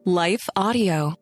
Life Audio.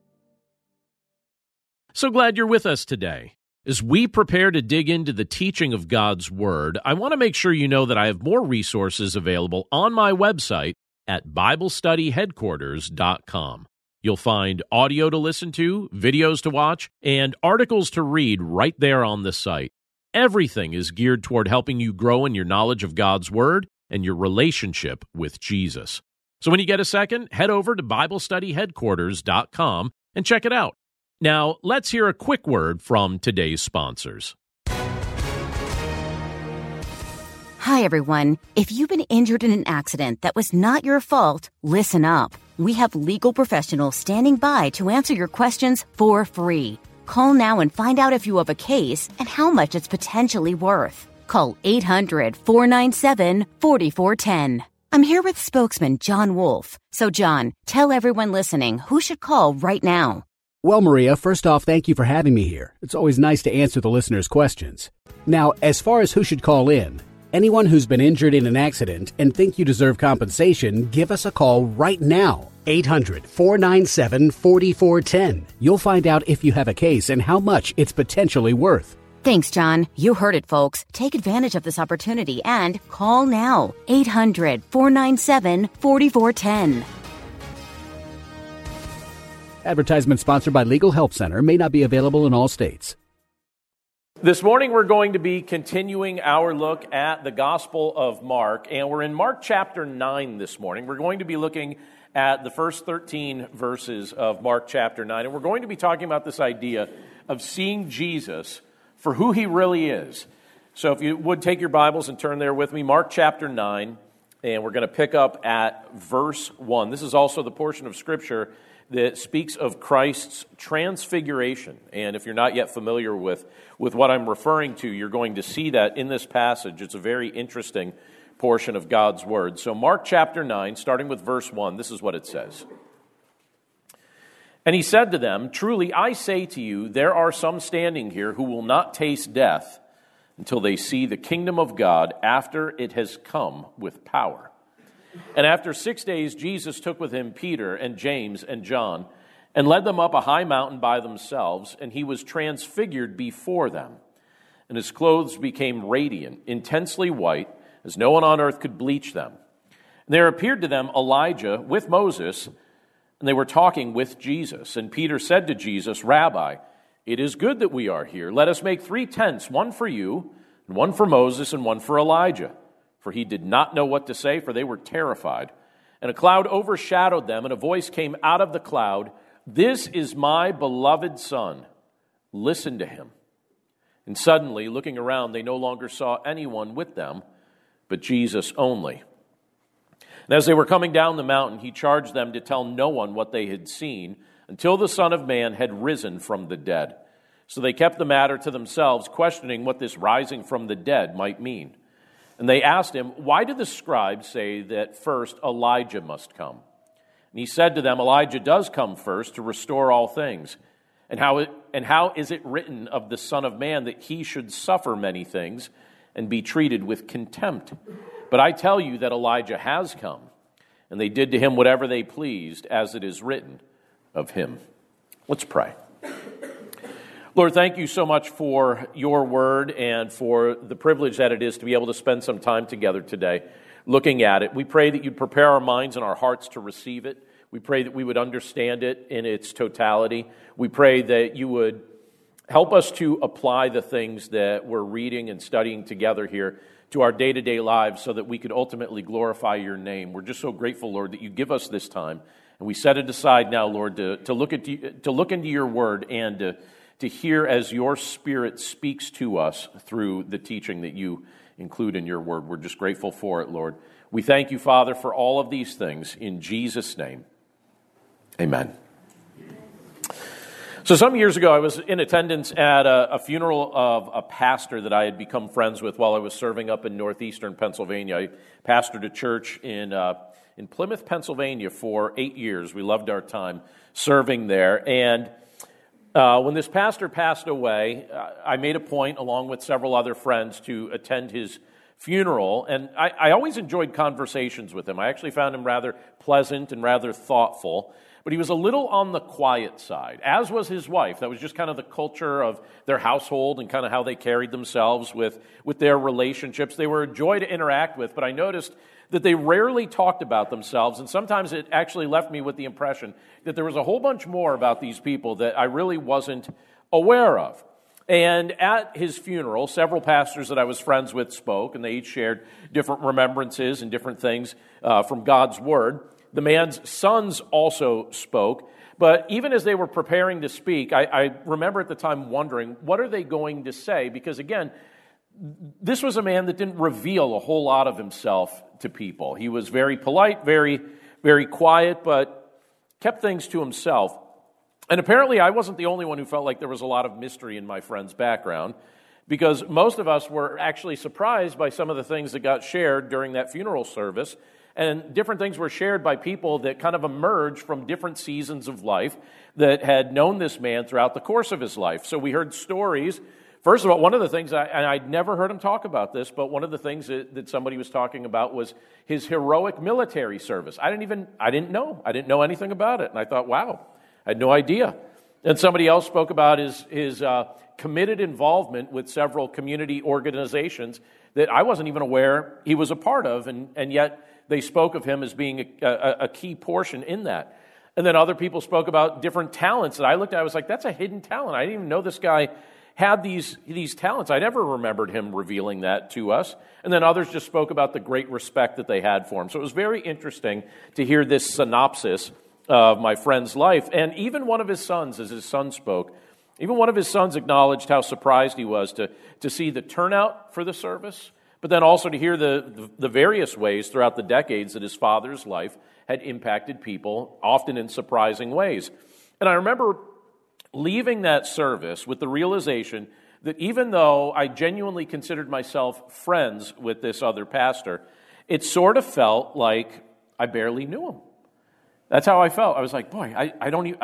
So glad you're with us today. As we prepare to dig into the teaching of God's Word, I want to make sure you know that I have more resources available on my website at BibleStudyHeadquarters.com. You'll find audio to listen to, videos to watch, and articles to read right there on the site. Everything is geared toward helping you grow in your knowledge of God's Word and your relationship with Jesus. So when you get a second, head over to BibleStudyHeadquarters.com and check it out. Now, let's hear a quick word from today's sponsors. Hi, everyone. If you've been injured in an accident that was not your fault, listen up. We have legal professionals standing by to answer your questions for free. Call now and find out if you have a case and how much it's potentially worth. Call 800-497-4410. I'm here with spokesman John Wolf. So, John, tell everyone listening who should call right now. Well, Maria, first off, thank you for having me here. It's always nice to answer the listeners' questions. Now, as far as who should call in, anyone who's been injured in an accident and think you deserve compensation, give us a call right now. 800-497-4410. You'll find out if you have a case and how much it's potentially worth. Thanks, John. You heard it, folks. Take advantage of this opportunity and call now. 800-497-4410. Advertisement sponsored by Legal Help Center. May not be available in all states. This morning we're going to be continuing our look at the Gospel of Mark, and we're in Mark chapter 9 this morning. We're going to be looking at the first 13 verses of Mark chapter 9, and we're going to be talking about this idea of seeing Jesus for who he really is. So if you would take your Bibles and turn there with me, Mark chapter 9, and we're going to pick up at verse 1. This is also the portion of Scripture that speaks of Christ's transfiguration. And if you're not yet familiar with what I'm referring to, you're going to see that in this passage. It's a very interesting portion of God's Word. So Mark chapter 9, starting with verse 1, this is what it says. And he said to them, "Truly I say to you, there are some standing here who will not taste death until they see the kingdom of God after it has come with power." And after 6 days, Jesus took with him Peter and James and John and led them up a high mountain by themselves, and he was transfigured before them. And his clothes became radiant, intensely white, as no one on earth could bleach them. And there appeared to them Elijah with Moses, and they were talking with Jesus. And Peter said to Jesus, "Rabbi, it is good that we are here. Let us make 3 tents, one for you, and one for Moses, and one for Elijah." For he did not know what to say, for they were terrified. And a cloud overshadowed them, and a voice came out of the cloud, "This is my beloved Son. Listen to him." And suddenly, looking around, they no longer saw anyone with them, but Jesus only. And as they were coming down the mountain, he charged them to tell no one what they had seen until the Son of Man had risen from the dead. So they kept the matter to themselves, questioning what this rising from the dead might mean. And they asked him, "Why do the scribes say that first Elijah must come?" And he said to them, "Elijah does come first to restore all things. And how is it written of the Son of Man that he should suffer many things and be treated with contempt? But I tell you that Elijah has come, and they did to him whatever they pleased, as it is written of him." Let's pray. Lord, thank you so much for your word and for the privilege that it is to be able to spend some time together today looking at it. We pray that you'd prepare our minds and our hearts to receive it. We pray that we would understand it in its totality. We pray that you would help us to apply the things that we're reading and studying together here to our day-to-day lives so that we could ultimately glorify your name. We're just so grateful, Lord, that you give us this time. And we set it aside now, Lord, to look into your word and to hear as your Spirit speaks to us through the teaching that you include in your word. We're just grateful for it, Lord. We thank you, Father, for all of these things. In Jesus' name, amen. So some years ago, I was in attendance at a funeral of a pastor that I had become friends with while I was serving up in northeastern Pennsylvania. I pastored a church in Plymouth, Pennsylvania for 8 years. We loved our time serving there. And when this pastor passed away, I made a point, along with several other friends, to attend his funeral, and I always enjoyed conversations with him. I actually found him rather pleasant and rather thoughtful, but he was a little on the quiet side, as was his wife. That was just kind of the culture of their household and kind of how they carried themselves with their relationships. They were a joy to interact with, but I noticed that they rarely talked about themselves, and sometimes it actually left me with the impression that there was a whole bunch more about these people that I really wasn't aware of. And at his funeral, several pastors that I was friends with spoke, and they each shared different remembrances and different things from God's Word. The man's sons also spoke, but even as they were preparing to speak, I remember at the time wondering, what are they going to say? Because again, this was a man that didn't reveal a whole lot of himself to people. He was very polite, very, very quiet, but kept things to himself. And apparently I wasn't the only one who felt like there was a lot of mystery in my friend's background, because most of us were actually surprised by some of the things that got shared during that funeral service, and different things were shared by people that kind of emerged from different seasons of life that had known this man throughout the course of his life. So we heard stories. First of all, one of the things, and I'd never heard him talk about this, but one of the things that somebody was talking about was his heroic military service. I didn't know anything about it. And I thought, wow, I had no idea. And somebody else spoke about his committed involvement with several community organizations that I wasn't even aware he was a part of, and yet they spoke of him as being a key portion in that. And then other people spoke about different talents that I looked at. I was like, that's a hidden talent. I didn't even know this guy had these talents. I never remembered him revealing that to us. And then others just spoke about the great respect that they had for him. So it was very interesting to hear this synopsis of my friend's life. And even one of his sons, as his son spoke, even one of his sons acknowledged how surprised he was to see the turnout for the service, but then also to hear the various ways throughout the decades that his father's life had impacted people, often in surprising ways. And I remember leaving that service with the realization that even though I genuinely considered myself friends with this other pastor, it sort of felt like I barely knew him. That's how I felt. I was like, boy,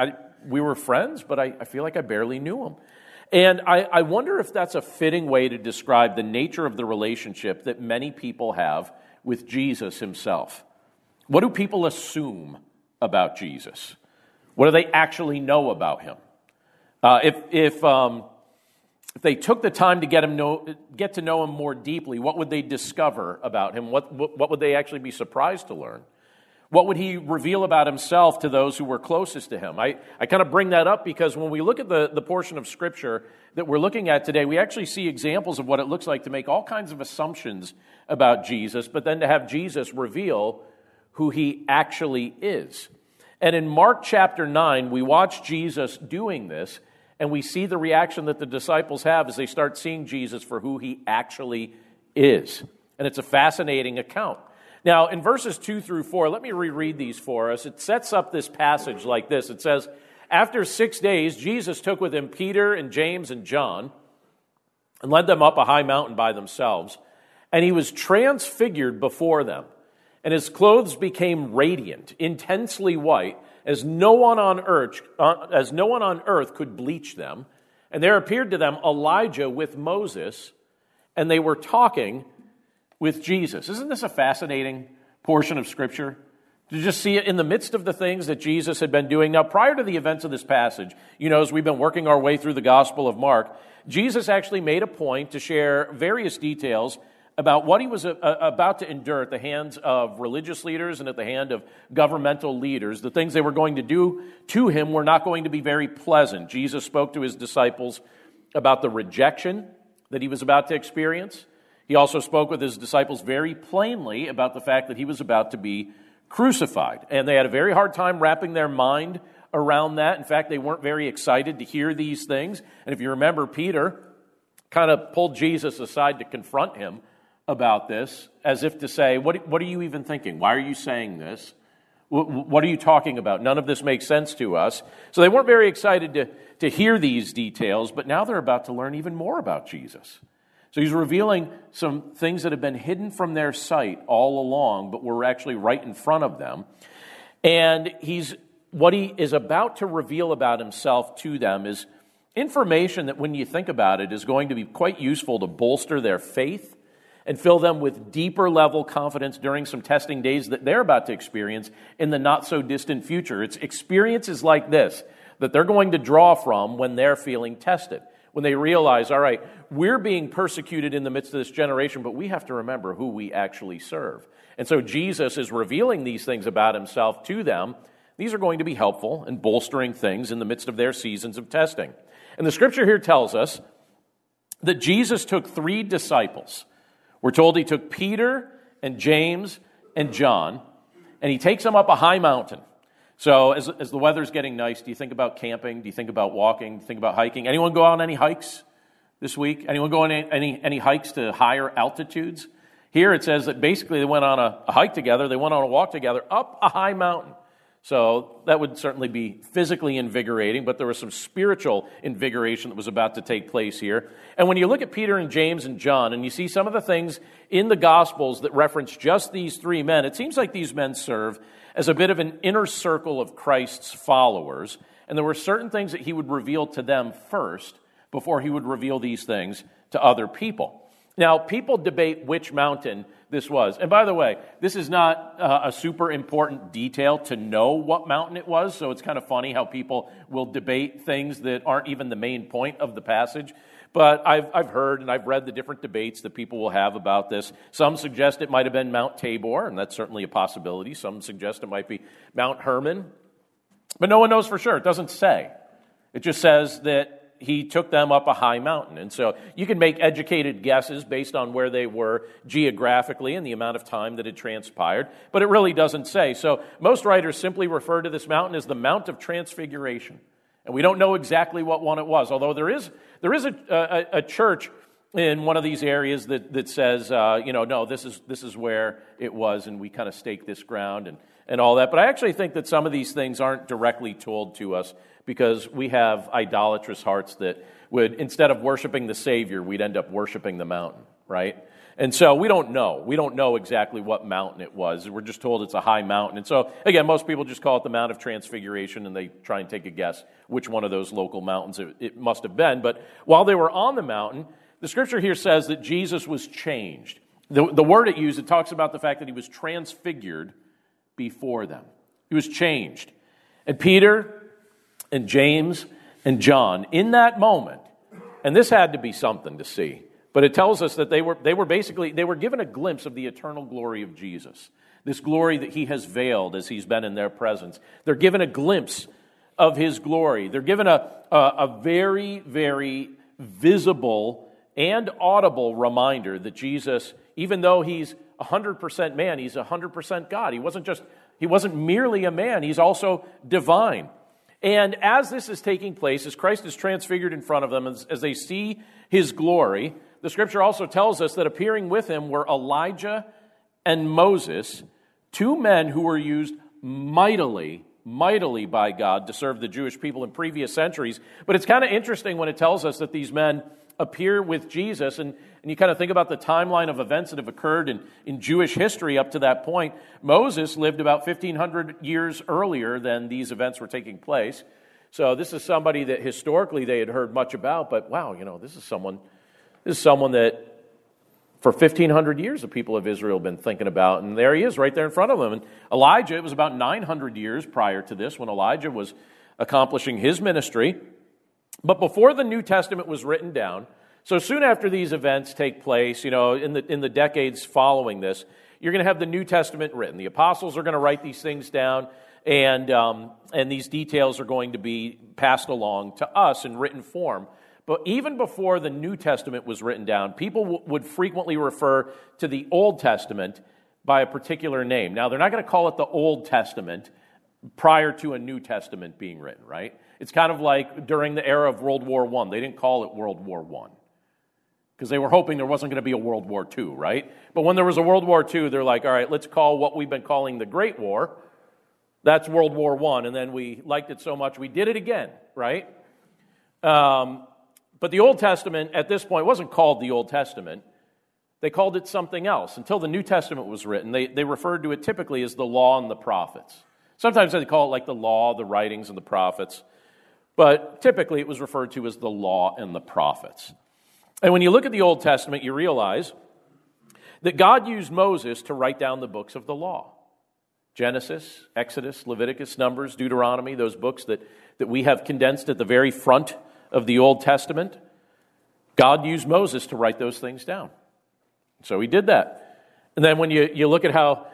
we were friends, but I feel like I barely knew him. And I wonder if that's a fitting way to describe the nature of the relationship that many people have with Jesus himself. What do people assume about Jesus? What do they actually know about him? If they took the time to get to know him more deeply, what would they discover about him? What would they actually be surprised to learn? What would he reveal about himself to those who were closest to him? I kind of bring that up because when we look at the portion of Scripture that we're looking at today, we actually see examples of what it looks like to make all kinds of assumptions about Jesus, but then to have Jesus reveal who he actually is. And in Mark chapter 9, we watch Jesus doing this, and we see the reaction that the disciples have as they start seeing Jesus for who he actually is. And it's a fascinating account. Now, in verses 2 through 4, let me reread these for us. It sets up this passage like this. It says, after 6 days, Jesus took with him Peter and James and John and led them up a high mountain by themselves. And he was transfigured before them. And his clothes became radiant, intensely white, as no one on earth could bleach them. And there appeared to them Elijah with Moses, and they were talking with Jesus. Isn't this a fascinating portion of Scripture? To just see it in the midst of the things that Jesus had been doing. Now, prior to the events of this passage, as we've been working our way through the Gospel of Mark, Jesus actually made a point to share various details about what he was about to endure at the hands of religious leaders and at the hand of governmental leaders. The things they were going to do to him were not going to be very pleasant. Jesus spoke to his disciples about the rejection that he was about to experience. He also spoke with his disciples very plainly about the fact that he was about to be crucified. And they had a very hard time wrapping their mind around that. In fact, they weren't very excited to hear these things. And if you remember, Peter kind of pulled Jesus aside to confront him about this, as if to say, what are you even thinking? Why are you saying this? What are you talking about? None of this makes sense to us. So they weren't very excited to hear these details, but now they're about to learn even more about Jesus. So he's revealing some things that have been hidden from their sight all along, but were actually right in front of them. And what he is about to reveal about himself to them is information that, when you think about it, is going to be quite useful to bolster their faith and fill them with deeper level confidence during some testing days that they're about to experience in the not so distant future. It's experiences like this that they're going to draw from when they're feeling tested. When they realize, all right, we're being persecuted in the midst of this generation, but we have to remember who we actually serve. And so Jesus is revealing these things about himself to them. These are going to be helpful and bolstering things in the midst of their seasons of testing. And the scripture here tells us that Jesus took 3 disciples. We're told he took Peter and James and John, and he takes them up a high mountain. So as the weather's getting nice, do you think about camping? Do you think about walking? Do you think about hiking? Anyone go on any hikes this week? Anyone go on any hikes to higher altitudes? Here it says that basically they went on a hike together. They went on a walk together up a high mountain. So that would certainly be physically invigorating, but there was some spiritual invigoration that was about to take place here. And when you look at Peter and James and John, and you see some of the things in the Gospels that reference just these 3 men, it seems like these men serve as a bit of an inner circle of Christ's followers. And there were certain things that he would reveal to them first before he would reveal these things to other people. Now, people debate which mountain this was. And by the way, this is not a super important detail to know what mountain it was, so it's kind of funny how people will debate things that aren't even the main point of the passage. But I've heard and I've read the different debates that people will have about this. Some suggest it might have been Mount Tabor, and that's certainly a possibility. Some suggest it might be Mount Hermon. But no one knows for sure. It doesn't say. It just says that he took them up a high mountain. And so you can make educated guesses based on where they were geographically and the amount of time that had transpired, but it really doesn't say. So most writers simply refer to this mountain as the Mount of Transfiguration. And we don't know exactly what one it was, although there is a church in one of these areas that says, no, this is where it was, and we kind of stake this ground and all that. But I actually think that some of these things aren't directly told to us because we have idolatrous hearts that would, instead of worshiping the Savior, we'd end up worshiping the mountain, right? And so we don't know. We don't know exactly what mountain it was. We're just told it's a high mountain. And so, again, most people just call it the Mount of Transfiguration, and they try and take a guess which one of those local mountains it must have been. But while they were on the mountain, the scripture here says that Jesus was changed. The word it used, it talks about the fact that he was transfigured before them. He was changed. And Peter and James and John, in that moment, and this had to be something to see, but it tells us that they were given a glimpse of the eternal glory of Jesus, this glory that he has veiled as he's been in their presence. They're given a glimpse of his glory. They're given a very, very visible and audible reminder that Jesus, even though he's 100% man, he's 100% God. He wasn't merely a man, he's also divine. And as this is taking place, as Christ is transfigured in front of them, as they see his glory, the scripture also tells us that appearing with him were Elijah and Moses, 2 men who were used mightily by God to serve the Jewish people in previous centuries. But it's kind of interesting when it tells us that these men appear with Jesus, and you kind of think about the timeline of events that have occurred in Jewish history up to that point. Moses lived about 1,500 years earlier than these events were taking place. So this is somebody that historically they had heard much about, but wow, this is someone that for 1,500 years the people of Israel have been thinking about, and there he is right there in front of them. And Elijah, it was about 900 years prior to this when Elijah was accomplishing his ministry. But before the New Testament was written down, so soon after these events take place, in the decades following this, you're going to have the New Testament written. The apostles are going to write these things down, and these details are going to be passed along to us in written form. But even before the New Testament was written down, people would frequently refer to the Old Testament by a particular name. Now, they're not going to call it the Old Testament prior to a New Testament being written, right? It's kind of like during the era of World War I. They didn't call it World War I because they were hoping there wasn't going to be a World War II, right? But when there was a World War II, they're like, all right, let's call what we've been calling the Great War, that's World War I, and then we liked it so much we did it again, right? But the Old Testament at this point wasn't called the Old Testament. They called it something else. Until the New Testament was written, they referred to it typically as the Law and the Prophets. Sometimes they call it like the Law, the Writings, and the Prophets. But typically it was referred to as the Law and the Prophets. And when you look at the Old Testament, you realize that God used Moses to write down the books of the law. Genesis, Exodus, Leviticus, Numbers, Deuteronomy, those books that we have condensed at the very front of the Old Testament. God used Moses to write those things down. So he did that. And then when you look at how,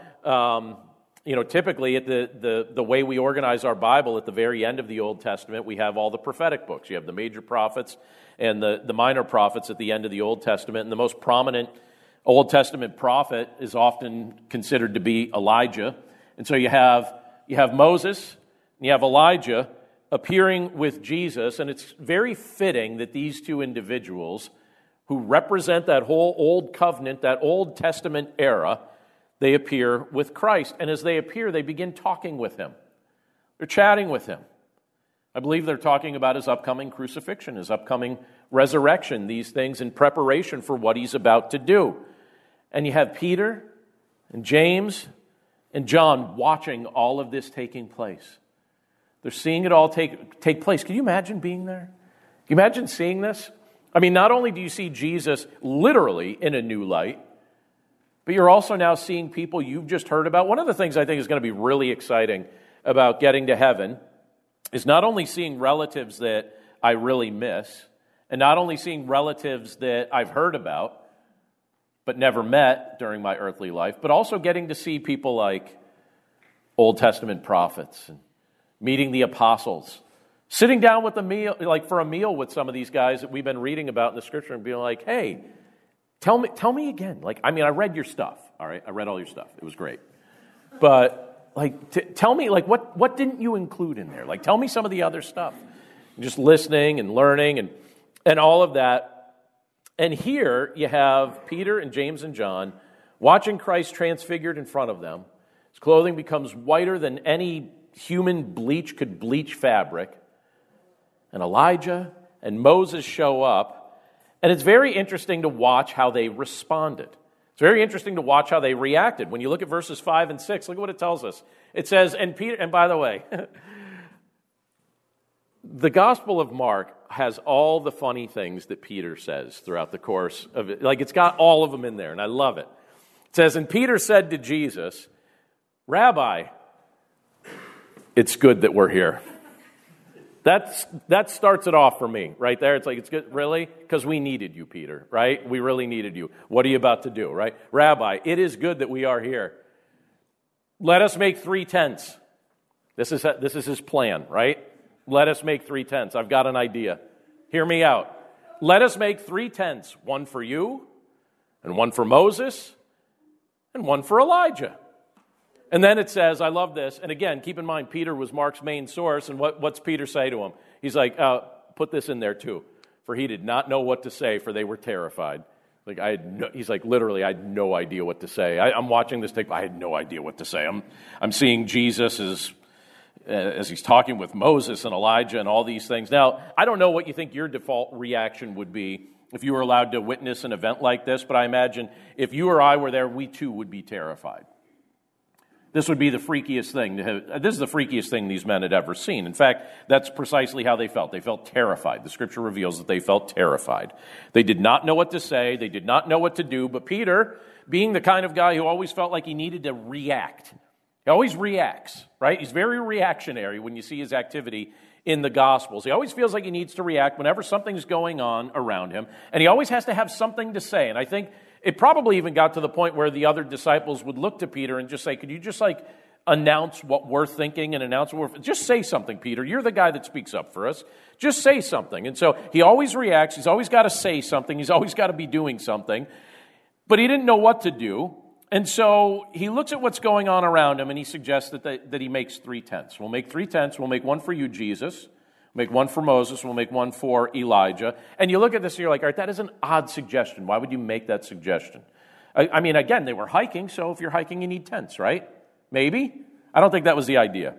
typically at the way we organize our Bible at the very end of the Old Testament, we have all the prophetic books. You have the major prophets and the minor prophets at the end of the Old Testament. And the most prominent Old Testament prophet is often considered to be Elijah. And so you have Moses and you have Elijah appearing with Jesus, and it's very fitting that these two individuals who represent that whole Old Covenant, that Old Testament era, they appear with Christ. And as they appear, they begin talking with him. They're chatting with him. I believe they're talking about his upcoming crucifixion, his upcoming resurrection, these things in preparation for what he's about to do. And you have Peter and James and John watching all of this taking place. They're seeing it all take place. Can you imagine being there? Can you imagine seeing this? I mean, not only do you see Jesus literally in a new light, but you're also now seeing people you've just heard about. One of the things I think is going to be really exciting about getting to heaven is not only seeing relatives that I really miss, and not only seeing relatives that I've heard about, but never met during my earthly life, but also getting to see people like Old Testament prophets and meeting the apostles, sitting down with a meal, like for a meal with some of these guys that we've been reading about in the Scripture and being like, hey, tell me again. Like, I mean, I read your stuff, all right? I read all your stuff. It was great. But, like, tell me, like, what didn't you include in there? Like, tell me some of the other stuff. Just listening and learning and all of that. And here you have Peter and James and John watching Christ transfigured in front of them. His clothing becomes whiter than any human bleach could bleach fabric. And Elijah and Moses show up. And it's very interesting to watch how they responded. It's very interesting to watch how they reacted. When you look at verses 5 and 6, look at what it tells us. It says, and Peter, and by the way, the Gospel of Mark has all the funny things that Peter says throughout the course of it. Like, it's got all of them in there, and I love it. It says, and Peter said to Jesus, Rabbi, it's good that we're here. That starts it off for me, right there. It's like, it's good, really? Because we needed you, Peter, right? We really needed you. What are you about to do, right? Rabbi, it is good that we are here. Let us make 3 tents. This is his plan, right? Let us make 3 tents. I've got an idea. Hear me out. Let us make 3 tents, one for you, and one for Moses, and one for Elijah. And then it says, I love this, and again, keep in mind, Peter was Mark's main source, and what's Peter say to him? He's like, put this in there too, for he did not know what to say, for they were terrified. Like he's like, literally, I had no idea what to say. I'm watching this tape, I had no idea what to say. I'm seeing Jesus as he's talking with Moses and Elijah and all these things. Now, I don't know what you think your default reaction would be if you were allowed to witness an event like this, but I imagine if you or I were there, we too would be terrified. This would be the freakiest thing. This is the freakiest thing these men had ever seen. In fact, that's precisely how they felt. They felt terrified. The Scripture reveals that they felt terrified. They did not know what to say. They did not know what to do. But Peter, being the kind of guy who always felt like he needed to react, he always reacts, right? He's very reactionary when you see his activity in the Gospels. He always feels like he needs to react whenever something's going on around him. And he always has to have something to say. And I think it probably even got to the point where the other disciples would look to Peter and just say, could you just announce what we're thinking and announce what we're... Just say something, Peter. You're the guy that speaks up for us. Just say something. And so he always reacts. He's always got to say something. He's always got to be doing something. But he didn't know what to do. And so he looks at what's going on around him and he suggests that he makes 3 tents. We'll make 3 tents. We'll make one for you, Jesus. We'll make one for Moses. We'll make one for Elijah. And you look at this and you're like, all right, that is an odd suggestion. Why would you make that suggestion? I mean, again, they were hiking, so if you're hiking, you need tents, right? Maybe. I don't think that was the idea.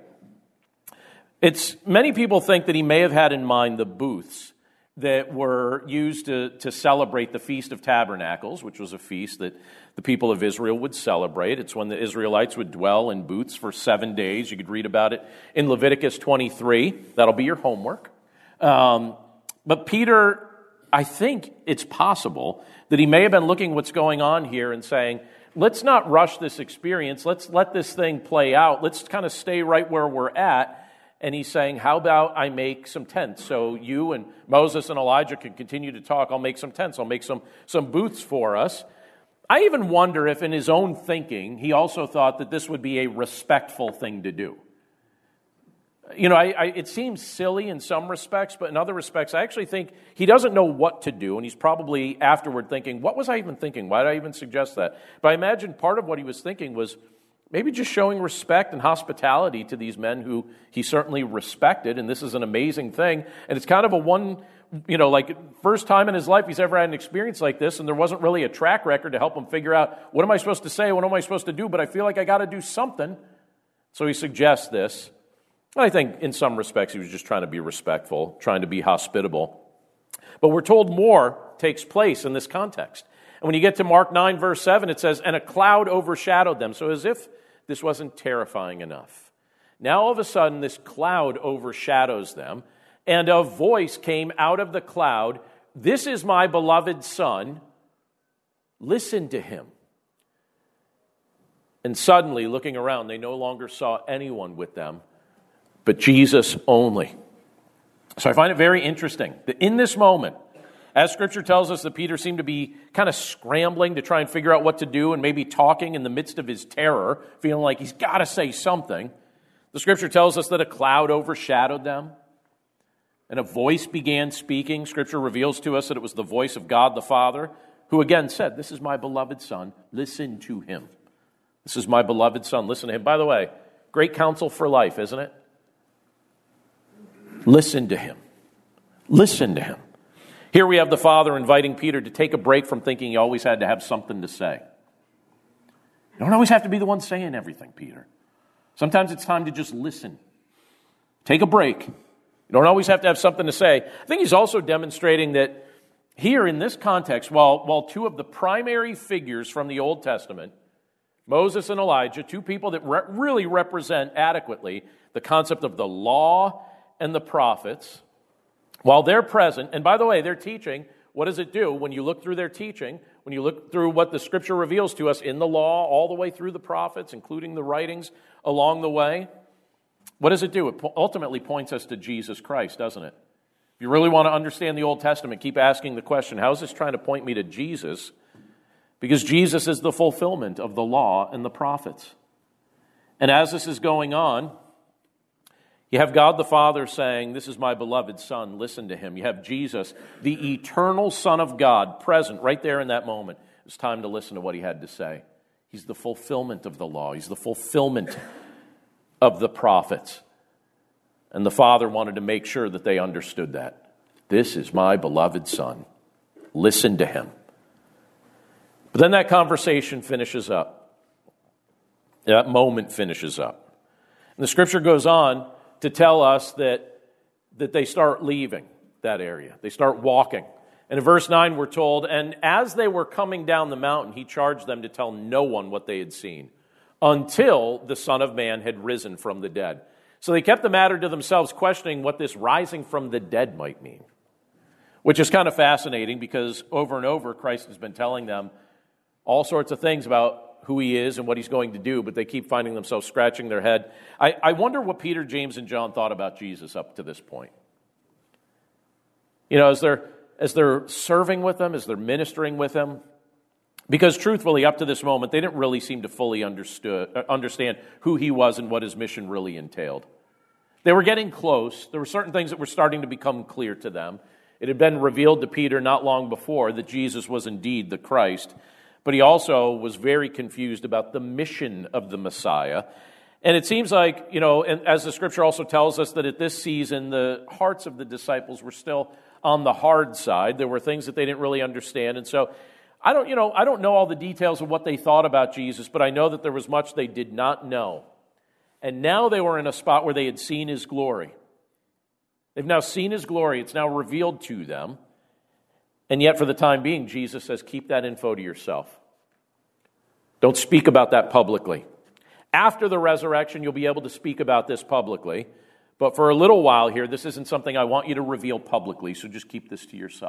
Many people think that he may have had in mind the booths that were used to celebrate the Feast of Tabernacles, which was a feast that the people of Israel would celebrate. It's when the Israelites would dwell in booths for 7 days. You could read about it in Leviticus 23. That'll be your homework. But Peter, I think it's possible that he may have been looking what's going on here and saying, let's not rush this experience. Let's let this thing play out. Let's kind of stay right where we're at. And he's saying, how about I make some tents so you and Moses and Elijah can continue to talk. I'll make some tents. I'll make some booths for us. I even wonder if in his own thinking, he also thought that this would be a respectful thing to do. You know, it seems silly in some respects, but in other respects, I actually think he doesn't know what to do, and he's probably afterward thinking, what was I even thinking? Why did I even suggest that? But I imagine part of what he was thinking was maybe just showing respect and hospitality to these men who he certainly respected, and this is an amazing thing, and it's kind of first time in his life he's ever had an experience like this, and there wasn't really a track record to help him figure out, what am I supposed to say, what am I supposed to do, but I feel like I got to do something. So he suggests this. I think in some respects he was just trying to be respectful, trying to be hospitable. But we're told more takes place in this context. And when you get to Mark 9, verse 7, it says, and a cloud overshadowed them. So as if this wasn't terrifying enough. Now all of a sudden this cloud overshadows them, and a voice came out of the cloud, this is my beloved Son, listen to him. And suddenly, looking around, they no longer saw anyone with them, but Jesus only. So I find it very interesting that in this moment, as Scripture tells us that Peter seemed to be kind of scrambling to try and figure out what to do and maybe talking in the midst of his terror, feeling like he's got to say something, the Scripture tells us that a cloud overshadowed them and a voice began speaking. Scripture reveals to us that it was the voice of God the Father, who again said, this is my beloved Son, listen to him. This is my beloved Son, listen to him. By the way, great counsel for life, isn't it? Listen to him. Listen to him. Here we have the Father inviting Peter to take a break from thinking he always had to have something to say. You don't always have to be the one saying everything, Peter. Sometimes it's time to just listen. Take a break. You don't always have to have something to say. I think he's also demonstrating that here in this context, while two of the primary figures from the Old Testament, Moses and Elijah, two people that really represent adequately the concept of the law and the prophets, while they're present, and by the way, they're teaching, what does it do when you look through their teaching, when you look through what the Scripture reveals to us in the law, all the way through the prophets, including the writings along the way? What does it do? It ultimately points us to Jesus Christ, doesn't it? If you really want to understand the Old Testament, keep asking the question, how is this trying to point me to Jesus? Because Jesus is the fulfillment of the law and the prophets. And as this is going on, you have God the Father saying, this is my beloved Son, listen to him. You have Jesus, the eternal Son of God, present right there in that moment. It's time to listen to what he had to say. He's the fulfillment of the law. He's the fulfillment of the prophets. And the Father wanted to make sure that they understood that. This is my beloved Son. Listen to him. But then that conversation finishes up. That moment finishes up. And the Scripture goes on to tell us that they start leaving that area. They start walking. And in verse 9 we're told, and as they were coming down the mountain, he charged them to tell no one what they had seen until the Son of Man had risen from the dead. So they kept the matter to themselves, questioning what this rising from the dead might mean. Which is kind of fascinating because over and over Christ has been telling them all sorts of things about who he is and what he's going to do, but they keep finding themselves scratching their head. I wonder what Peter, James, and John thought about Jesus up to this point. You know, as they're serving with him, as they're ministering with him, because truthfully, up to this moment, they didn't really seem to fully understand who he was and what his mission really entailed. They were getting close. There were certain things that were starting to become clear to them. It had been revealed to Peter not long before that Jesus was indeed the Christ, but he also was very confused about the mission of the Messiah. And it seems like, you know, and as the Scripture also tells us, that at this season, the hearts of the disciples were still on the hard side. There were things that they didn't really understand. And so I don't know all the details of what they thought about Jesus, but I know that there was much they did not know. And now they were in a spot where they had seen his glory. They've now seen his glory. It's now revealed to them. And yet, for the time being, Jesus says, keep that info to yourself. Don't speak about that publicly. After the resurrection, you'll be able to speak about this publicly. But for a little while here, this isn't something I want you to reveal publicly, so just keep this to yourself.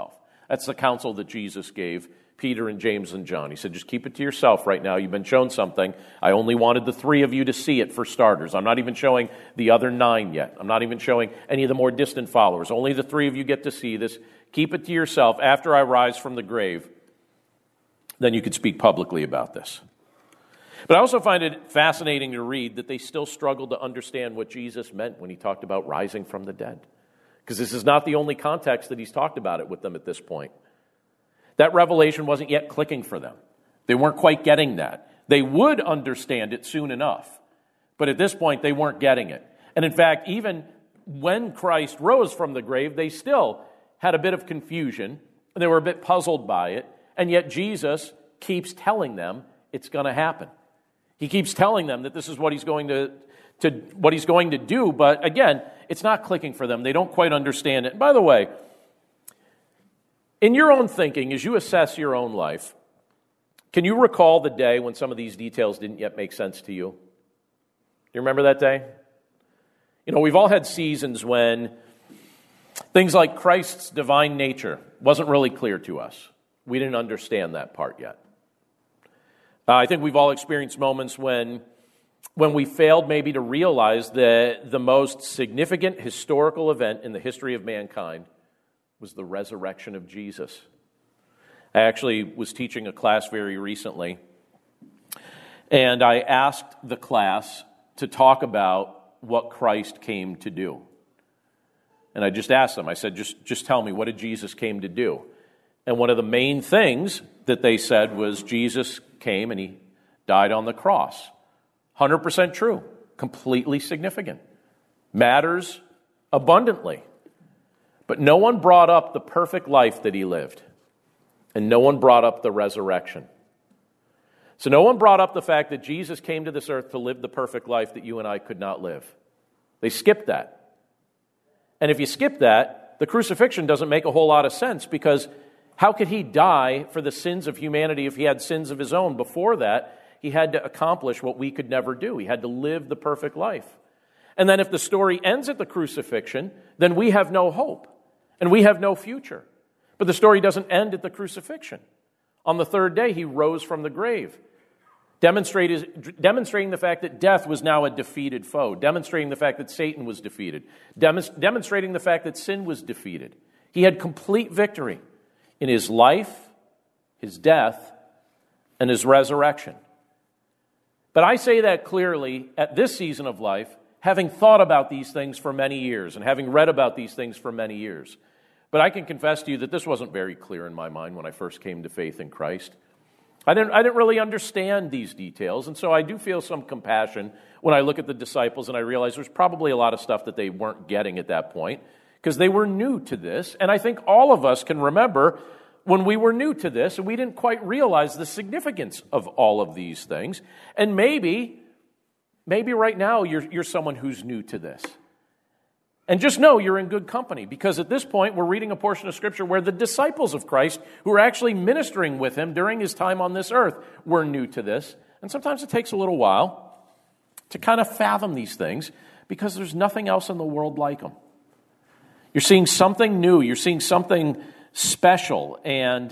That's the counsel that Jesus gave Peter and James and John. He said, just keep it to yourself right now. You've been shown something. I only wanted the 3 of you to see it for starters. I'm not even showing the other 9 yet. I'm not even showing any of the more distant followers. Only the 3 of you get to see this. Keep it to yourself. After I rise from the grave, then you could speak publicly about this. But I also find it fascinating to read that they still struggled to understand what Jesus meant when he talked about rising from the dead. Because this is not the only context that he's talked about it with them at this point. That revelation wasn't yet clicking for them. They weren't quite getting that. They would understand it soon enough. But at this point, they weren't getting it. And in fact, even when Christ rose from the grave, they still had a bit of confusion. And they were a bit puzzled by it. And yet Jesus keeps telling them it's going to happen. He keeps telling them that this is what he's going to do. But again, it's not clicking for them. They don't quite understand it. And by the way, in your own thinking, as you assess your own life, can you recall the day when some of these details didn't yet make sense to you? Do you remember that day? You know, we've all had seasons when things like Christ's divine nature wasn't really clear to us. We didn't understand that part yet. I think we've all experienced moments when we failed maybe to realize that the most significant historical event in the history of mankind was the resurrection of Jesus. I actually was teaching a class very recently, and I asked the class to talk about what Christ came to do. And I just asked them, I said, just tell me, what did Jesus came to do? And one of the main things that they said was Jesus came and he died on the cross. 100% true, completely significant, matters abundantly. But no one brought up the perfect life that he lived. And no one brought up the resurrection. So no one brought up the fact that Jesus came to this earth to live the perfect life that you and I could not live. They skipped that. And if you skip that, the crucifixion doesn't make a whole lot of sense, because how could he die for the sins of humanity if he had sins of his own? Before that, he had to accomplish what we could never do. He had to live the perfect life. And then if the story ends at the crucifixion, then we have no hope. And we have no future. But the story doesn't end at the crucifixion. On the 3rd day, he rose from the grave, demonstrating the fact that death was now a defeated foe, demonstrating the fact that Satan was defeated, demonstrating the fact that sin was defeated. He had complete victory in his life, his death, and his resurrection. But I say that clearly at this season of life, having thought about these things for many years and having read about these things for many years. But I can confess to you that this wasn't very clear in my mind when I first came to faith in Christ. I didn't really understand these details, and so I do feel some compassion when I look at the disciples and I realize there's probably a lot of stuff that they weren't getting at that point because they were new to this. And I think all of us can remember when we were new to this and we didn't quite realize the significance of all of these things. And maybe right now you're someone who's new to this. And just know you're in good company, because at this point we're reading a portion of Scripture where the disciples of Christ, who were actually ministering with him during his time on this earth, were new to this. And sometimes it takes a little while to kind of fathom these things, because there's nothing else in the world like them. You're seeing something new. You're seeing something special and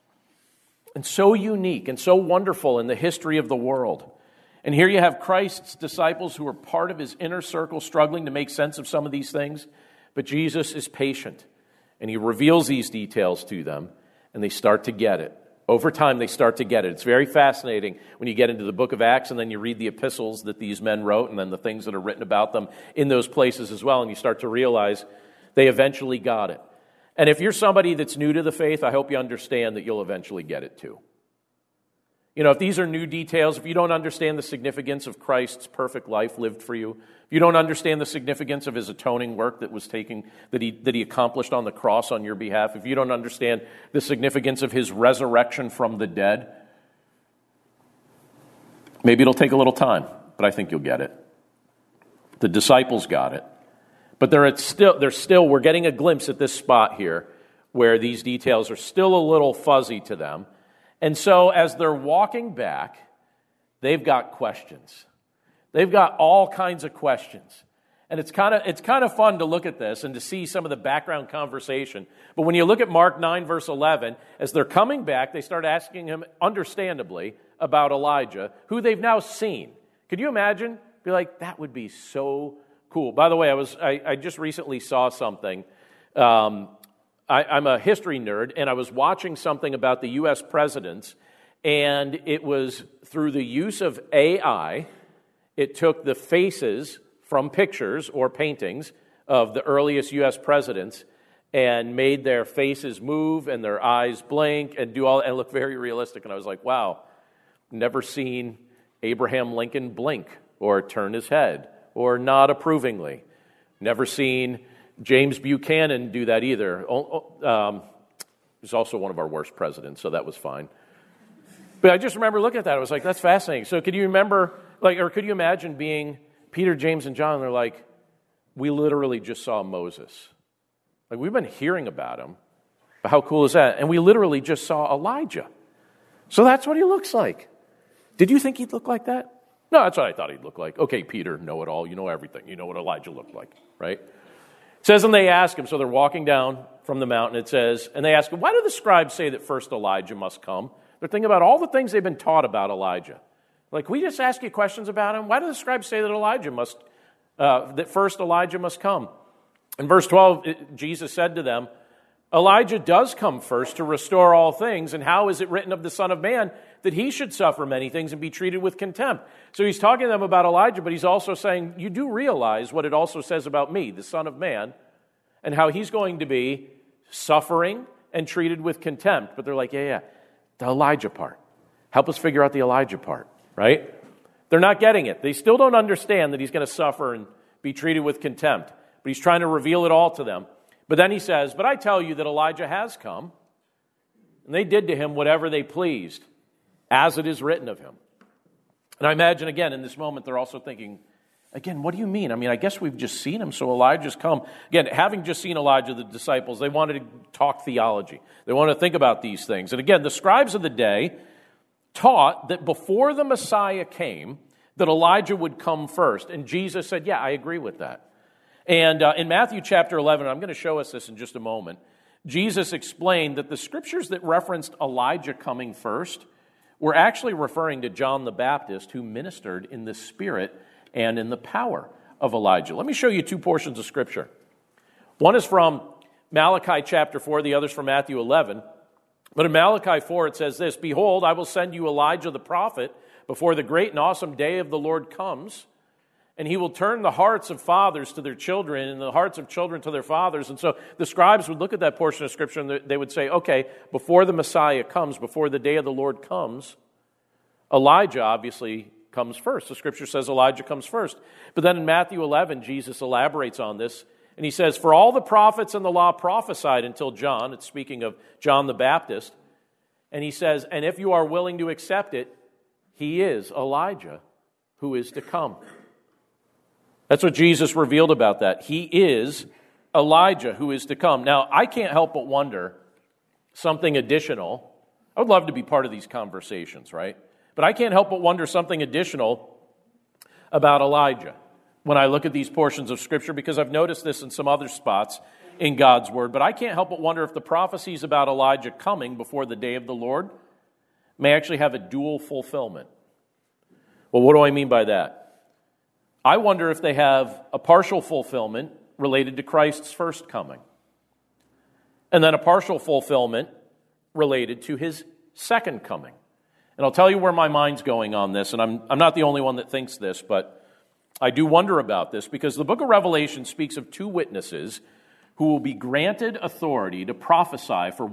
so unique and so wonderful in the history of the world. And here you have Christ's disciples who are part of his inner circle struggling to make sense of some of these things. But Jesus is patient, and he reveals these details to them, and they start to get it. Over time, they start to get it. It's very fascinating when you get into the book of Acts, and then you read the epistles that these men wrote, and then the things that are written about them in those places as well, and you start to realize they eventually got it. And if you're somebody that's new to the faith, I hope you understand that you'll eventually get it too. You know, if these are new details, if you don't understand the significance of Christ's perfect life lived for you, if you don't understand the significance of his atoning work that he accomplished on the cross on your behalf, if you don't understand the significance of his resurrection from the dead, maybe it'll take a little time, but I think you'll get it. The disciples got it. But we're getting a glimpse at this spot here where these details are still a little fuzzy to them. And so as they're walking back, they've got questions. They've got all kinds of questions. And it's kind of fun to look at this and to see some of the background conversation. But when you look at Mark 9, verse 11, as they're coming back, they start asking him, understandably, about Elijah, who they've now seen. Could you imagine? Be like, that would be so cool. By the way, I just recently saw something. I'm a history nerd, and I was watching something about the U.S. presidents, and it was through the use of AI. It took the faces from pictures or paintings of the earliest U.S. presidents and made their faces move and their eyes blink and look very realistic. And I was like, wow, never seen Abraham Lincoln blink or turn his head or nod approvingly. Never seen James Buchanan do that either. He's also one of our worst presidents, so that was fine. But I just remember looking at that. I was like, that's fascinating. So could you imagine being Peter, James, and John? They're like, we literally just saw Moses. Like, we've been hearing about him, but how cool is that? And we literally just saw Elijah. So that's what he looks like. Did you think he'd look like that? No, that's what I thought he'd look like. Okay, Peter, know it all. You know everything. You know what Elijah looked like, right? It says, and they ask him, so they're walking down from the mountain, it says, and they ask him, why do the scribes say that first Elijah must come? They're thinking about all the things they've been taught about Elijah. Like, we just ask you questions about him. Why do the scribes say that that first Elijah must come? In verse 12, Jesus said to them, Elijah does come first to restore all things, and how is it written of the Son of Man that he should suffer many things and be treated with contempt? So he's talking to them about Elijah, but he's also saying, you do realize what it also says about me, the Son of Man, and how he's going to be suffering and treated with contempt. But they're like, yeah, the Elijah part. Help us figure out the Elijah part. Right? They're not getting it. They still don't understand that he's going to suffer and be treated with contempt. But he's trying to reveal it all to them. But then he says, but I tell you that Elijah has come, and they did to him whatever they pleased, as it is written of him. And I imagine, again, in this moment, they're also thinking, again, what do you mean? I mean, I guess we've just seen him, so Elijah's come. Again, having just seen Elijah, the disciples, they wanted to talk theology. They wanted to think about these things. And again, the scribes of the day taught that before the Messiah came, that Elijah would come first. And Jesus said, yeah, I agree with that. And in Matthew chapter 11, I'm going to show us this in just a moment, Jesus explained that the scriptures that referenced Elijah coming first were actually referring to John the Baptist, who ministered in the spirit and in the power of Elijah. Let me show you two portions of scripture. One is from Malachi chapter 4, the other's from Matthew 11. But in Malachi 4, it says this, behold, I will send you Elijah the prophet before the great and awesome day of the Lord comes, and he will turn the hearts of fathers to their children and the hearts of children to their fathers. And so the scribes would look at that portion of Scripture and they would say, okay, before the Messiah comes, before the day of the Lord comes, Elijah obviously comes first. The Scripture says Elijah comes first. But then in Matthew 11, Jesus elaborates on this. And he says, for all the prophets and the law prophesied until John. It's speaking of John the Baptist. And he says, and if you are willing to accept it, he is Elijah who is to come. That's what Jesus revealed about that. He is Elijah who is to come. Now, I can't help but wonder something additional. I would love to be part of these conversations, right? But I can't help but wonder something additional about Elijah when I look at these portions of Scripture, because I've noticed this in some other spots in God's Word. But I can't help but wonder if the prophecies about Elijah coming before the day of the Lord may actually have a dual fulfillment. Well, what do I mean by that? I wonder if they have a partial fulfillment related to Christ's first coming, and then a partial fulfillment related to his second coming. And I'll tell you where my mind's going on this, and I'm not the only one that thinks this, but I do wonder about this, because the book of Revelation speaks of two witnesses who will be granted authority to prophesy for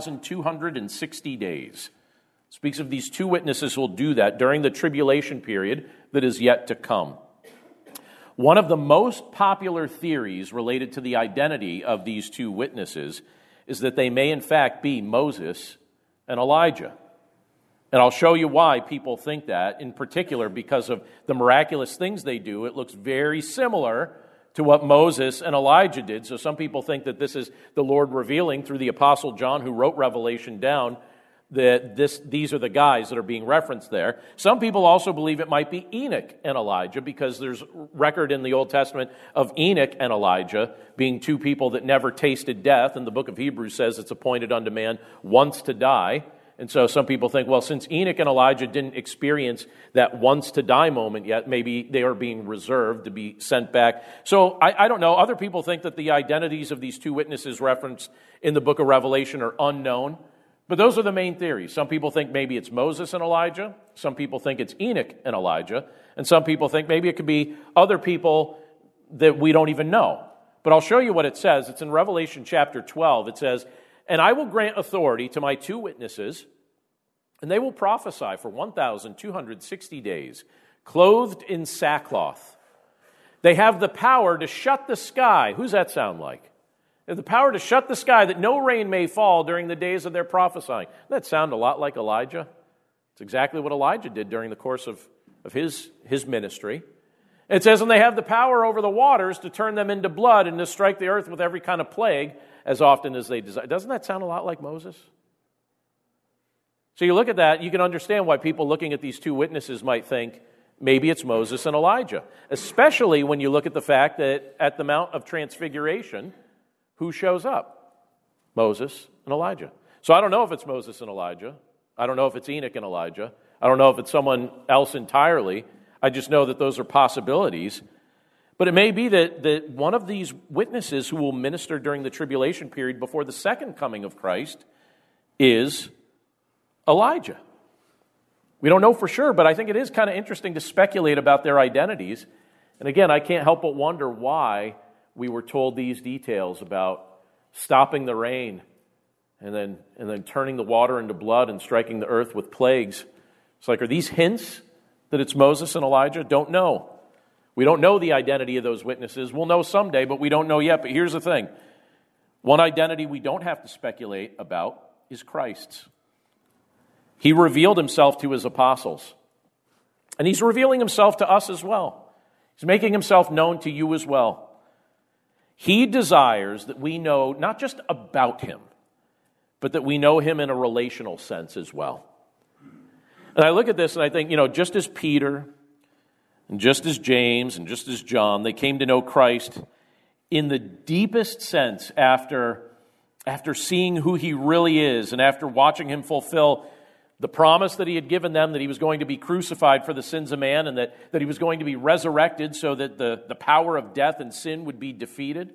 1,260 days. It speaks of these two witnesses who will do that during the tribulation period that is yet to come. One of the most popular theories related to the identity of these two witnesses is that they may in fact be Moses and Elijah. And I'll show you why people think that, in particular because of the miraculous things they do. It looks very similar to what Moses and Elijah did. So some people think that this is the Lord revealing through the Apostle John, who wrote Revelation down, that these are the guys that are being referenced there. Some people also believe it might be Enoch and Elijah, because there's record in the Old Testament of Enoch and Elijah being two people that never tasted death, and the book of Hebrews says it's appointed unto man once to die. And so some people think, well, since Enoch and Elijah didn't experience that once to die moment yet, maybe they are being reserved to be sent back. So I don't know. Other people think that the identities of these two witnesses referenced in the book of Revelation are unknown. But those are the main theories. Some people think maybe it's Moses and Elijah. Some people think it's Enoch and Elijah. And some people think maybe it could be other people that we don't even know. But I'll show you what it says. It's in Revelation chapter 12. It says, "And I will grant authority to my two witnesses, and they will prophesy for 1,260 days, clothed in sackcloth. They have the power to shut the sky." Who's that sound like? They have the power to shut the sky that no rain may fall during the days of their prophesying. Doesn't that sound a lot like Elijah? It's exactly what Elijah did during the course of his ministry. It says, "And they have the power over the waters to turn them into blood and to strike the earth with every kind of plague as often as they desire." Doesn't that sound a lot like Moses? So you look at that, you can understand why people looking at these two witnesses might think maybe it's Moses and Elijah, especially when you look at the fact that at the Mount of Transfiguration, who shows up? Moses and Elijah. So I don't know if it's Moses and Elijah. I don't know if it's Enoch and Elijah. I don't know if it's someone else entirely. I just know that those are possibilities. But it may be that one of these witnesses who will minister during the tribulation period before the second coming of Christ is Elijah. We don't know for sure, but I think it is kind of interesting to speculate about their identities. And again, I can't help but wonder why we were told these details about stopping the rain and then turning the water into blood and striking the earth with plagues. It's like, are these hints that it's Moses and Elijah? Don't know. We don't know the identity of those witnesses. We'll know someday, but we don't know yet. But here's the thing. One identity we don't have to speculate about is Christ's. He revealed himself to his apostles. And he's revealing himself to us as well. He's making himself known to you as well. He desires that we know not just about him, but that we know him in a relational sense as well. And I look at this and I think, just as Peter and just as James and just as John, they came to know Christ in the deepest sense after seeing who he really is and after watching him fulfill the promise that he had given them that he was going to be crucified for the sins of man and that he was going to be resurrected so that the power of death and sin would be defeated.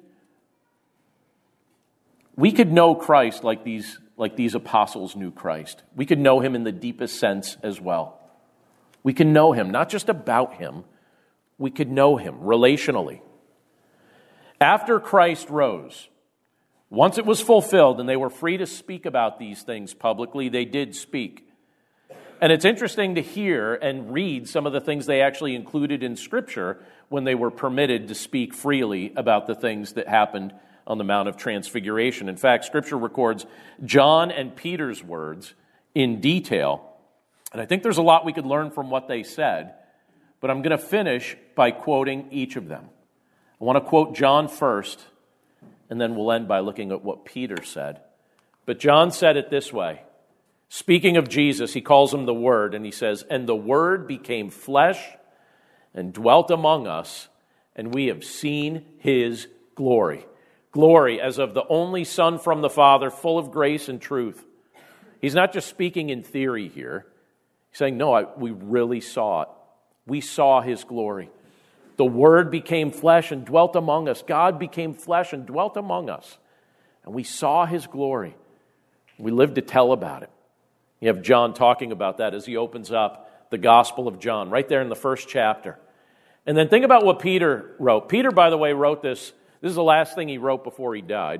We could know Christ like these apostles knew Christ. We could know him in the deepest sense as well. We can know him, not just about him. We could know him relationally. After Christ rose, once it was fulfilled and they were free to speak about these things publicly, they did speak. And it's interesting to hear and read some of the things they actually included in Scripture when they were permitted to speak freely about the things that happened on the Mount of Transfiguration. In fact, Scripture records John and Peter's words in detail. And I think there's a lot we could learn from what they said, but I'm going to finish by quoting each of them. I want to quote John first, and then we'll end by looking at what Peter said. But John said it this way. Speaking of Jesus, he calls him the Word, and he says, "And the Word became flesh and dwelt among us, and we have seen his glory." Glory as of the only Son from the Father, full of grace and truth. He's not just speaking in theory here. He's saying, no, we really saw it. We saw his glory. The Word became flesh and dwelt among us. God became flesh and dwelt among us. And we saw his glory. We lived to tell about it. You have John talking about that as he opens up the Gospel of John, right there in the first chapter. And then think about what Peter wrote. Peter, by the way, wrote this. This is the last thing he wrote before he died.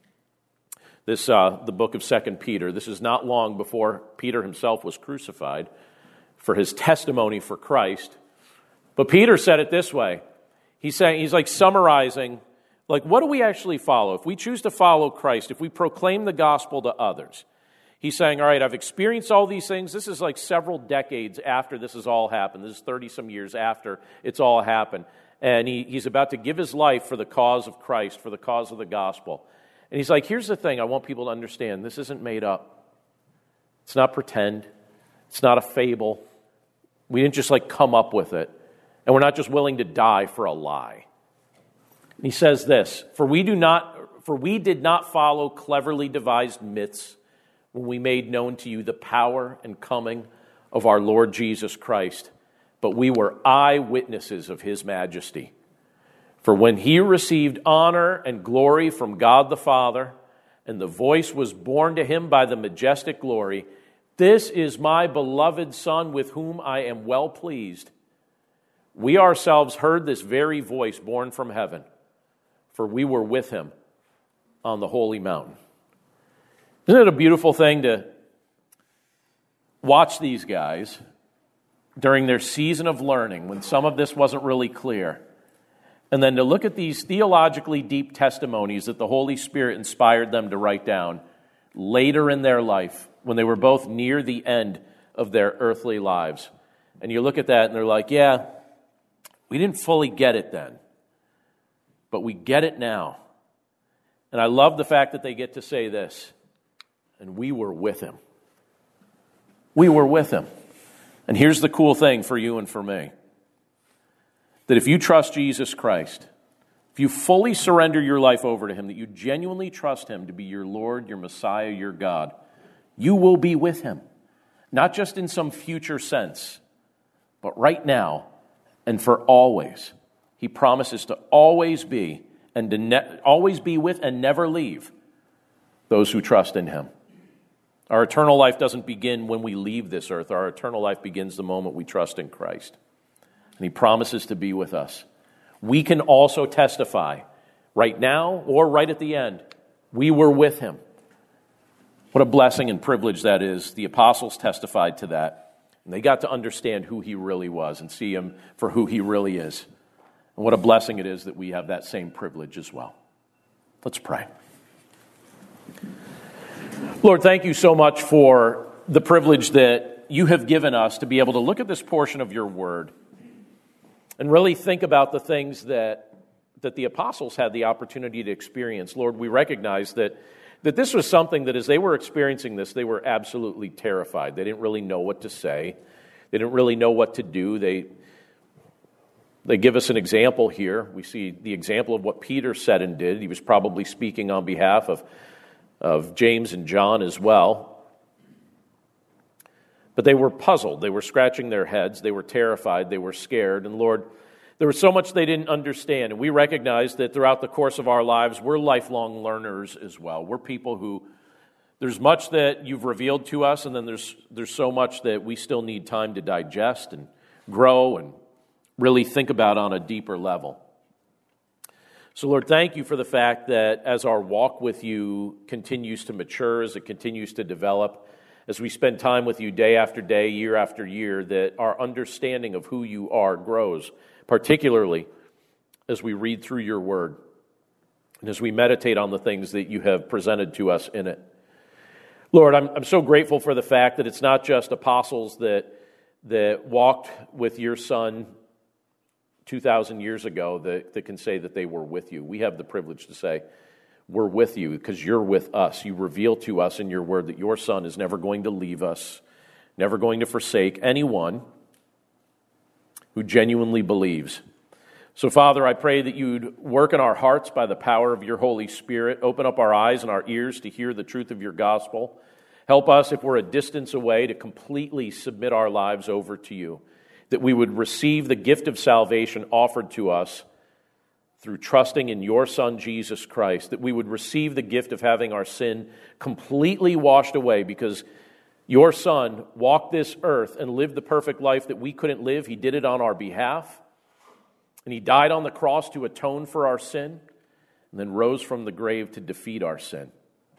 The book of 2 Peter. This is not long before Peter himself was crucified for his testimony for Christ. But Peter said it this way. He's like summarizing, like, what do we actually follow? If we choose to follow Christ, if we proclaim the gospel to others, he's saying, all right, I've experienced all these things. This is like several decades after this has all happened. This is 30-some years after it's all happened. And he's about to give his life for the cause of Christ, for the cause of the gospel. And he's like, here's the thing I want people to understand. This isn't made up. It's not pretend. It's not a fable. We didn't just come up with it. And we're not just willing to die for a lie. And he says this, For we did not follow cleverly devised myths when we made known to you the power and coming of our Lord Jesus Christ, but we were eyewitnesses of his majesty. For when he received honor and glory from God the Father, and the voice was borne to him by the majestic glory, This is my beloved Son with whom I am well pleased. We ourselves heard this very voice borne from heaven, for we were with him on the holy mountain. Isn't it a beautiful thing to watch these guys during their season of learning when some of this wasn't really clear, and then to look at these theologically deep testimonies that the Holy Spirit inspired them to write down later in their life when they were both near the end of their earthly lives. And you look at that and they're like, yeah, we didn't fully get it then, but we get it now. And I love the fact that they get to say this, and we were with him. We were with him. And here's the cool thing for you and for me, that if you trust Jesus Christ, if you fully surrender your life over to him, that you genuinely trust him to be your Lord, your Messiah, your God, you will be with him. Not just in some future sense, but right now and for always. He promises to always be and to always be with and never leave those who trust in him. Our eternal life doesn't begin when we leave this earth. Our eternal life begins the moment we trust in Christ. And he promises to be with us. We can also testify right now or right at the end, we were with him. What a blessing and privilege that is. The apostles testified to that. And they got to understand who he really was and see him for who he really is. And what a blessing it is that we have that same privilege as well. Let's pray. Lord, thank you so much for the privilege that you have given us to be able to look at this portion of your word and really think about the things that the apostles had the opportunity to experience. Lord, we recognize that this was something that as they were experiencing this, they were absolutely terrified. They didn't really know what to say. They didn't really know what to do. They give us an example here. We see the example of what Peter said and did. He was probably speaking on behalf of James and John as well. But they were puzzled. They were scratching their heads. They were terrified. They were scared. And Lord, there was so much they didn't understand. And we recognize that throughout the course of our lives, we're lifelong learners as well. We're people who, there's much that you've revealed to us, and then there's so much that we still need time to digest and grow and really think about on a deeper level. So Lord, thank you for the fact that as our walk with you continues to mature, as it continues to develop, as we spend time with you day after day, year after year, that our understanding of who you are grows, particularly as we read through your word and as we meditate on the things that you have presented to us in it. Lord, I'm so grateful for the fact that it's not just apostles that walked with your Son 2,000 years ago that can say that they were with you. We have the privilege to say, we're with you because you're with us. You reveal to us in your word that your Son is never going to leave us, never going to forsake anyone who genuinely believes. So, Father, I pray that you'd work in our hearts by the power of your Holy Spirit. Open up our eyes and our ears to hear the truth of your gospel. Help us, if we're a distance away, to completely submit our lives over to you, that we would receive the gift of salvation offered to us through trusting in your Son, Jesus Christ, that we would receive the gift of having our sin completely washed away because your Son walked this earth and lived the perfect life that we couldn't live. He did it on our behalf, and he died on the cross to atone for our sin, and then rose from the grave to defeat our sin.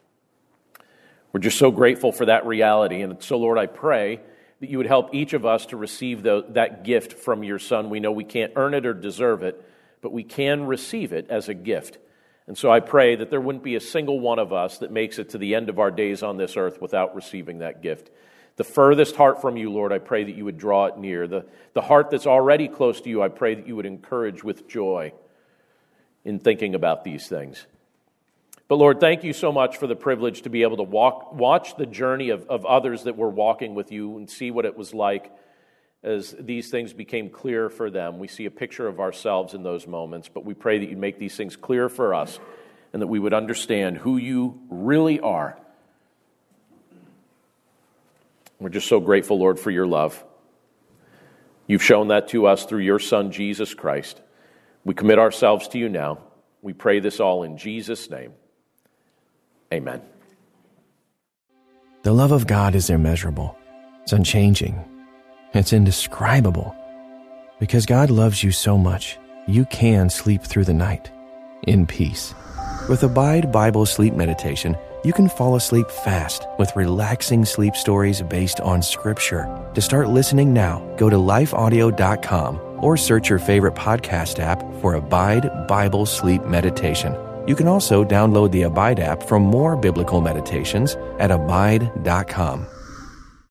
We're just so grateful for that reality, and so, Lord, I pray that you would help each of us to receive that gift from your Son. We know we can't earn it or deserve it, but we can receive it as a gift. And so I pray that there wouldn't be a single one of us that makes it to the end of our days on this earth without receiving that gift. The furthest heart from you, Lord, I pray that you would draw it near. The heart that's already close to you, I pray that you would encourage with joy in thinking about these things. But Lord, thank you so much for the privilege to be able to watch the journey of others that were walking with you and see what it was like as these things became clear for them. We see a picture of ourselves in those moments, but we pray that you make these things clear for us and that we would understand who you really are. We're just so grateful, Lord, for your love. You've shown that to us through your Son, Jesus Christ. We commit ourselves to you now. We pray this all in Jesus' name. Amen. The love of God is immeasurable. It's unchanging. It's indescribable. Because God loves you so much, you can sleep through the night in peace. With Abide Bible Sleep Meditation, you can fall asleep fast with relaxing sleep stories based on Scripture. To start listening now, go to lifeaudio.com or search your favorite podcast app for Abide Bible Sleep Meditation. You can also download the Abide app for more biblical meditations at abide.com.